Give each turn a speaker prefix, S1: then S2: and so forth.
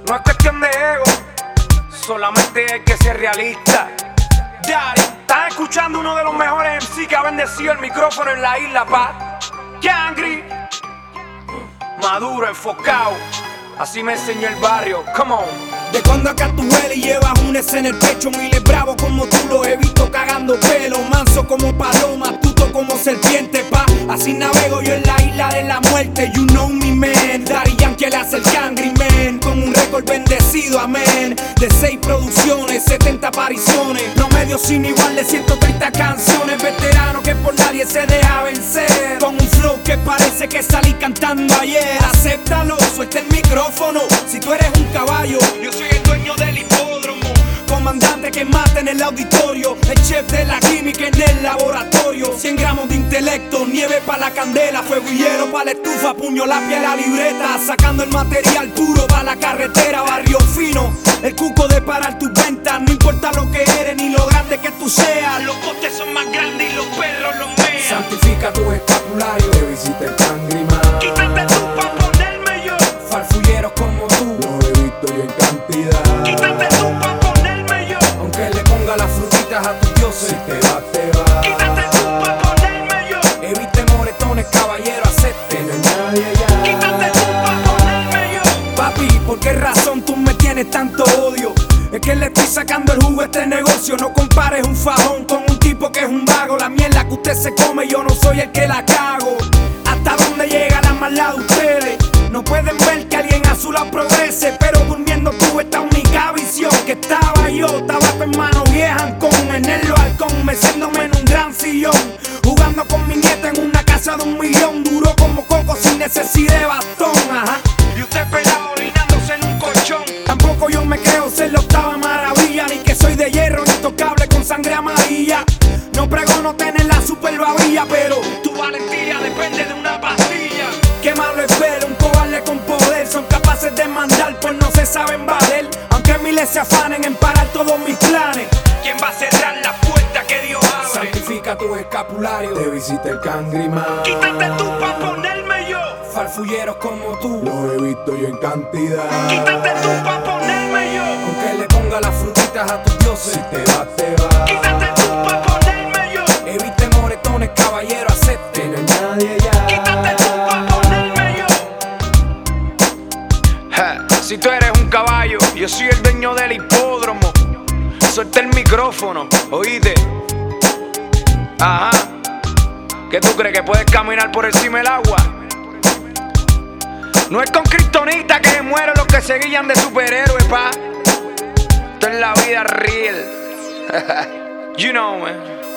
S1: No es cuestión de ego, solamente hay que ser realista. Daddy, estás escuchando uno de los mejores MC que ha bendecido el micrófono en la isla, pa. Cangri, maduro, enfocado. Así me enseñó el barrio, come on.
S2: De cuando acá tú hueles y llevas un S en el pecho, miles bravos como tú los he visto cagando pelo, manso como paloma, astuto como serpiente, pa. Así navego yo en la isla de la muerte, you know me man. Daddy Yankee le hace el Cangri man, con un récord bendecido, amén. De 6 producciones, 70 apariciones, promedio sin igual de 130 canciones. Veterano que por nadie se deja vencer, con un flow que parece que salí cantando ayer. Acéptalo, suelta el micrófono, si tú eres un caballo, yo soy el dueño del hipódromo. Comandante que mata en el auditorio, el chef de la química en el laboratorio. 100 gramos de intelecto, nieve pa' la candela, fuego y hielo pa' la estufa, puño, lápiz, la libreta, sacando el material puro pa' la carretera, barrio fino. El cuco de parar tus ventas, no importa lo que eres ni lo grande que tú seas. Los costes son más grandes y los perros los mean.
S3: Santifica tu escapulario, te visita el Cangri man.
S2: Quítate tú pa' ponerme yo,
S1: Farfulleros como tú,
S3: Los he visto yo en cantidad.
S2: quítate tú pa' ponerme yo,
S1: aunque le ponga las frutitas a tus dioses.
S3: Si te va, te va.
S2: quítate tú pa' ponerme yo,
S1: Evite moretones, caballero, acepte.
S3: Que no hay nadie allá.
S2: quítate tú pa' ponerme yo.
S1: Papi, ¿por qué razón tú me tienes tanto odio? Es que le estoy sacando el jugo a este negocio. No compares un fajón con un tipo que es un vago. La mierda que usted se come, yo no soy el que la cago. ¿Hasta dónde llega la maldad de ustedes? No pueden ver que alguien a su lado progrese, pero durmiendo tuve esta única visión. Que estaba yo, estaba tu hermano vieja con en el balcón, meciéndome en un gran sillón, jugando con mi nieta en una casa de 1 millón. Duro como coco sin necesidad de bastón, ajá. Y usted pelado orinándose en un colchón. Tampoco yo me creo ser la 8ª maravilla, ni que soy de hierro intocable con sangre amarilla. No pregono tener la super babilla, pero tu valentía depende de una pastilla. Qué malo es ver un cobarde con poder, son capaces de mandar pues no se saben valer. Aunque miles se afanen en parar todos mis planes, ¿quién va a cerrar la puerta que Dios abre?
S3: Santifica tu escapulario, te visita el Cangri man.
S2: Quítate tú pa' ponerme yo,
S1: Farfulleros como tú,
S3: Los he visto yo en cantidad.
S2: quítate tú pa' ponerme yo,
S1: aunque le ponga las frutitas a tus dioses.
S3: Si te va, te va.
S2: quítate tú pa' ponerme yo,
S1: Evite moretones, caballero, acepte.
S3: Que no hay nadie allá.
S2: quítate tú pa' ponerme yo.
S1: Si tú eres un caballo, yo soy el dueño del hipódromo. Suelta el micrófono, oíste. Ajá. ¿Qué tú crees, que puedes caminar por encima del agua? No es con kriptonita que se mueren los que se guían de superhéroes, pa. Esto es la vida real. You know, man.